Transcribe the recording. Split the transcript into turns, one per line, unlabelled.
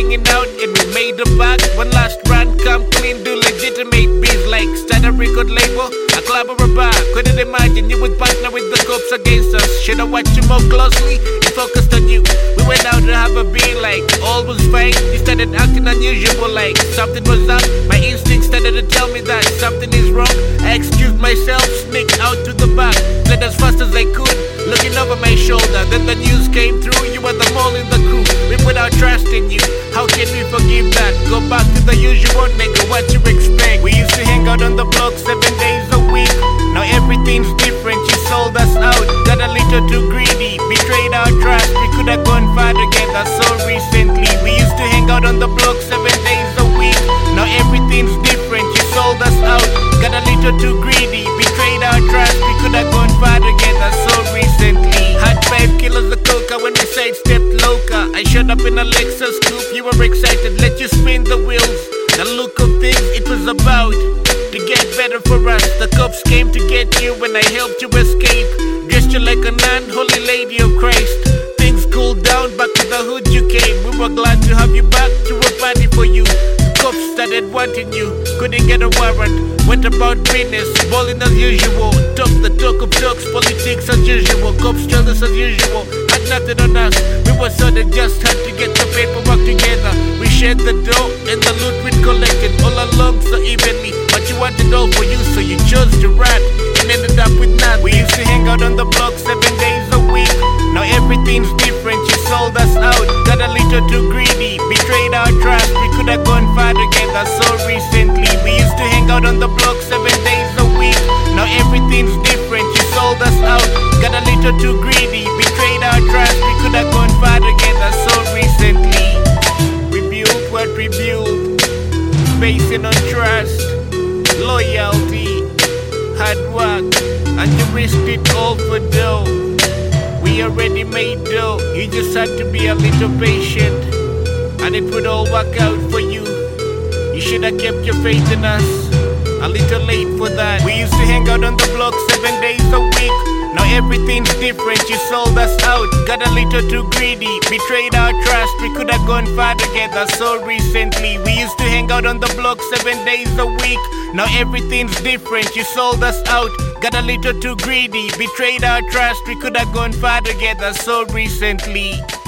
hanging out and we made a back. One last run, come clean, do legitimate beats like start a record label, a club or a bar. Couldn't imagine you would partner with the cops against us. Should I watch you more closely? He focused on you. We went out to have a beer like all was fine. You started acting unusual like something was up. My instinct started to tell me that something is wrong. I excused myself, sneaked out to the back, fled as fast as I could, looking over my shoulder. Then the news came through, you were the mole in the crew. We put our trust in you, how can we forgive that? Go back to the usual, nigga, what you expect? We used to hang out on the block 7 days a week. Now everything's different, you sold us out. Got a little too greedy, betrayed our trust. We could have gone far together so recently. We used to hang out on the block 7 days a week. Now everything's different, you sold us out. Got a little too greedy, betrayed our trust. We could have gone far together so recently. Had 5 kilos of coca when we sidestepped Loca. I showed up in a Lexus coupe, you were excited, let you spin the wheels. The look of things it was about to get better for us. The cops came to get you when I helped you escape. Dressed you like an unholy lady of Christ. Things cooled down, back to the hood you came. We were glad to have you back, to a party for you. Cops started wanting you, couldn't get a warrant. Went about business, balling as usual. Talk the talk of talks, politics as usual. Cops told us as usual, had nothing on us. We were so they just had to get the paperwork together. We shared the dough and the loot we'd collected all along so evenly. But you wanted all for you, so you chose to run and ended up with nothing. We used to hang out on the block 7 days a week. Now everything's different, you sold us out. Got a little too greedy, betrayed our trust. We could have gone far together so recently. We used to hang out on the block 7 days a week. Now everything's different, you sold us out. Got a little too greedy, betrayed our trust. We could have gone far together so recently. We built what we built, basing on trust, loyalty, hard work, and you risked it all for dough. We already made dough, you just had to be a little patient, and it would all work out for you. You should have kept your faith in us, a little late for that. We used to hang out on the block 7 days a week. Now everything's different, you sold us out. Got a little too greedy, betrayed our trust. We could have gone far together so recently. We used to hang out on the block 7 days a week. Now everything's different, you sold us out. Got a little too greedy, betrayed our trust. We could have gone far together so recently.